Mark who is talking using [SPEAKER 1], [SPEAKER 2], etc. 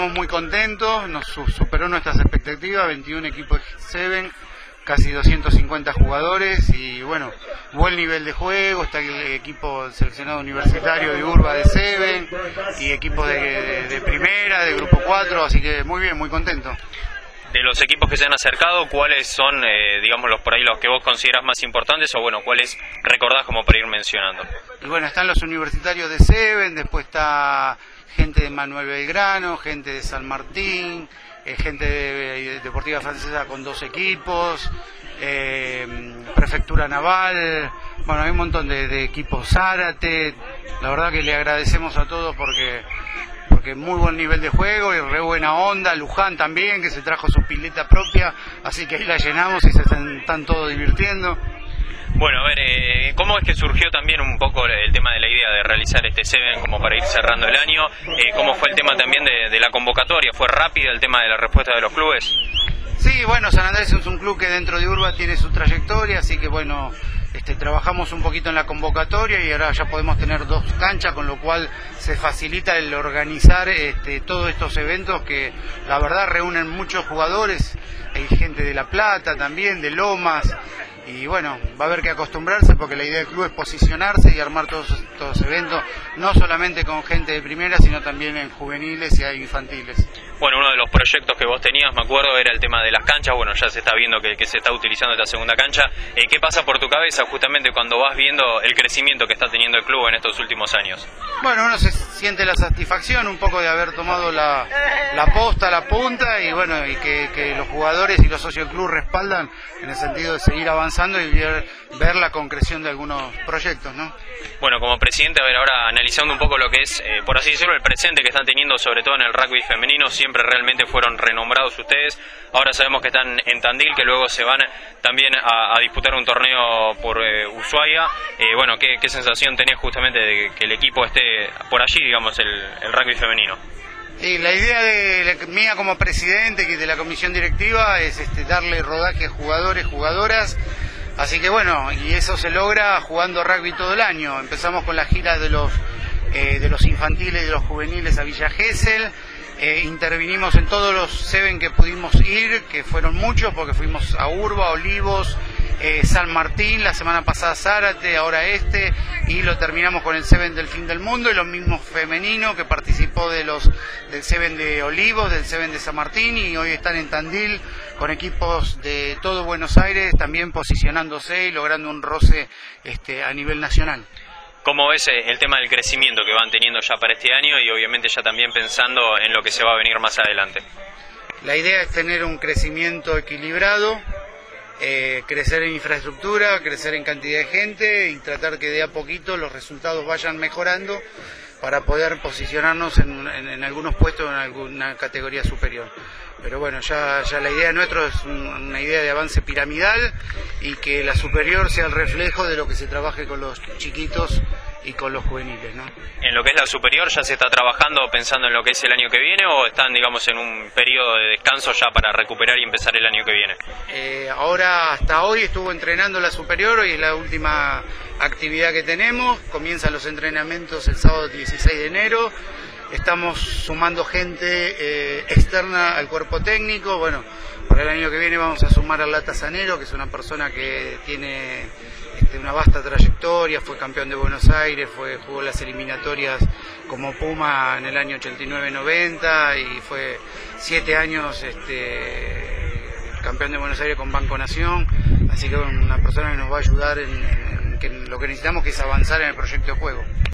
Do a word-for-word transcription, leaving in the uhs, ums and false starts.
[SPEAKER 1] estamos muy contentos, nos superó nuestras expectativas, veintiún equipos de Seven, casi doscientos cincuenta jugadores y bueno, buen nivel de juego, está el equipo seleccionado universitario de Urba de Seven y equipos de, de, de primera, de grupo cuatro, así que muy bien, muy contento.
[SPEAKER 2] De los equipos que se han acercado, ¿cuáles son, eh, digamos, los por ahí los que vos considerás más importantes o bueno, cuáles recordás como para ir mencionando?
[SPEAKER 1] Y bueno, están los universitarios de Seven, después está gente de Manuel Belgrano, gente de San Martín, eh, gente de, de Deportiva Francesa con dos equipos, eh, Prefectura Naval, bueno, hay un montón de, de equipos, Zárate, la verdad que le agradecemos a todos porque... porque muy buen nivel de juego y re buena onda, Luján también, que se trajo su pileta propia, así que ahí la llenamos y se están, están todos divirtiendo.
[SPEAKER 2] Bueno, a ver, eh, ¿cómo es que surgió también un poco el tema de la idea de realizar este Seven como para ir cerrando el año? Eh, ¿Cómo fue el tema también de, de la convocatoria? ¿Fue rápida el tema de la respuesta de los clubes?
[SPEAKER 1] Sí, bueno, San Andrés es un club que dentro de Urba tiene su trayectoria, así que bueno, este, trabajamos un poquito en la convocatoria y ahora ya podemos tener dos canchas, con lo cual se facilita el organizar este, todos estos eventos que la verdad reúnen muchos jugadores, hay gente de La Plata también, de Lomas, y bueno, va a haber que acostumbrarse porque la idea del club es posicionarse y armar todos estos eventos, no solamente con gente de primera, sino también en juveniles y infantiles.
[SPEAKER 2] Bueno, uno de los proyectos que vos tenías, me acuerdo, era el tema de las canchas. Bueno, ya se está viendo que, que se está utilizando esta segunda cancha. Eh, ¿Qué pasa por tu cabeza justamente cuando vas viendo el crecimiento que está teniendo el club en estos últimos años?
[SPEAKER 1] Bueno, uno se siente la satisfacción un poco de haber tomado la, la posta, la punta, y bueno, y que, que los jugadores y los socios del club respaldan en el sentido de seguir avanzando y ver, ver la concreción de algunos proyectos, ¿no?
[SPEAKER 2] Bueno, como presidente, a ver, ahora analizando un poco lo que es, eh, por así decirlo, el presente que están teniendo, sobre todo en el rugby femenino, siempre realmente fueron renombrados ustedes. Ahora sabemos que están en Tandil, que luego se van también a, a disputar un torneo por eh, Ushuaia. Eh, bueno, ¿qué, ¿qué sensación tenés justamente de que el equipo esté por allí, digamos, el, el rugby femenino?
[SPEAKER 1] Sí, la idea de la, mía como presidente de la comisión directiva es este, darle rodaje a jugadores, jugadoras. Así que bueno, y eso se logra jugando rugby todo el año. Empezamos con la gira de los eh, de los infantiles y de los juveniles a Villa Gesell. Eh, intervinimos en todos los Seven que pudimos ir, que fueron muchos, porque fuimos a Urba, Olivos, eh, San Martín, la semana pasada Zárate, ahora este, y lo terminamos con el Seven del Fin del Mundo, y lo mismo femenino, que participó de los del Seven de Olivos, del Seven de San Martín, y hoy están en Tandil con equipos de todo Buenos Aires, también posicionándose y logrando un roce este, a nivel nacional.
[SPEAKER 2] ¿Cómo ves el tema del crecimiento que van teniendo ya para este año y obviamente ya también pensando en lo que se va a venir más adelante?
[SPEAKER 1] La idea es tener un crecimiento equilibrado, eh, crecer en infraestructura, crecer en cantidad de gente y tratar que de a poquito los resultados vayan mejorando para poder posicionarnos en, en, en algunos puestos en alguna categoría superior. Pero bueno, ya, ya la idea nuestra es una idea de avance piramidal y que la superior sea el reflejo de lo que se trabaje con los chiquitos y con los juveniles, ¿no?
[SPEAKER 2] ¿En lo que es la superior ya se está trabajando pensando en lo que es el año que viene o están, digamos, en un periodo de descanso ya para recuperar y empezar el año que viene?
[SPEAKER 1] Eh, ahora, hasta hoy estuvo entrenando la superior, hoy es la última actividad que tenemos, comienzan los entrenamientos el sábado dieciséis de enero. Estamos sumando gente eh, externa al cuerpo técnico. Bueno, para el año que viene vamos a sumar al Lata Zanero, que es una persona que tiene este, una vasta trayectoria, fue campeón de Buenos Aires, fue jugó las eliminatorias como Puma en el año ochenta y nueve noventa y fue siete años este, campeón de Buenos Aires con Banco Nación. Así que bueno, una persona que nos va a ayudar en, en, en que lo que necesitamos, que es avanzar en el proyecto de juego.